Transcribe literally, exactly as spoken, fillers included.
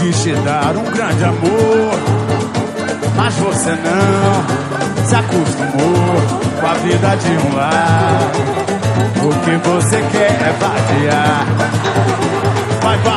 quis te dar um grande amor, mas você não se acostumou com a vida de um lar. O que você quer é vadiar. Vai, vai.